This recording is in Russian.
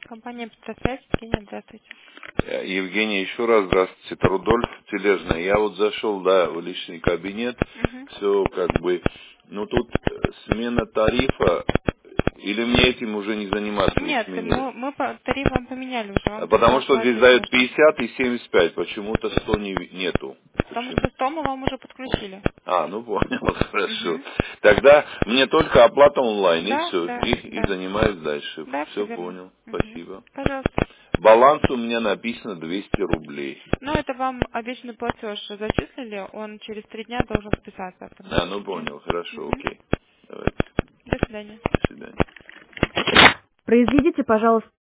Компания «Петросвязь», Евгения, здравствуйте. Евгений, еще раз здравствуйте. Это Рудольф Тележный. Я вот зашел, да, в личный кабинет. Мгм. Все как бы... Ну тут смена тарифа. Или мне этим уже не заниматься, ведь Нет, сменили? мы по тарифам поменяли уже, вам Потому пришла что здесь платежка. дают 50 и 75. Почему-то 100 нету. Потому Почему? что 100 мы вам уже подключили. А, ну понял, хорошо. Угу. Тогда мне только оплата онлайн, и Да, все. да, И да. занимаюсь дальше. Да, все Все верно. понял. Угу. Спасибо. Пожалуйста. Баланс у меня написано 200 рублей. Ну, это вам обещанный платеж зачислили, он через 3 дня должен списаться А, ну автоматически. понял, хорошо, Угу. окей. Давайте, До свидания. до свидания. Произведите, пожалуйста,